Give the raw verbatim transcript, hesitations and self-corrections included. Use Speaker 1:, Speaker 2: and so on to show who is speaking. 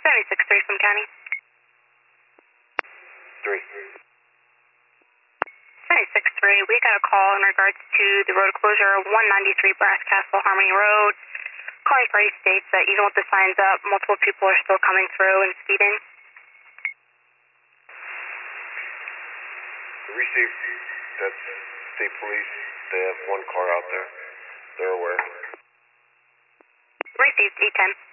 Speaker 1: seventy-six three from County.
Speaker 2: Three.
Speaker 1: seventy-six three, we got a call in regards to the road closure of one ninety-three Brass Castle Harmony Road. Calling party states that even with the signs up, multiple people are still coming through and speeding.
Speaker 2: Received. That's state police. They have one car out there. They're aware.
Speaker 1: Received, E ten.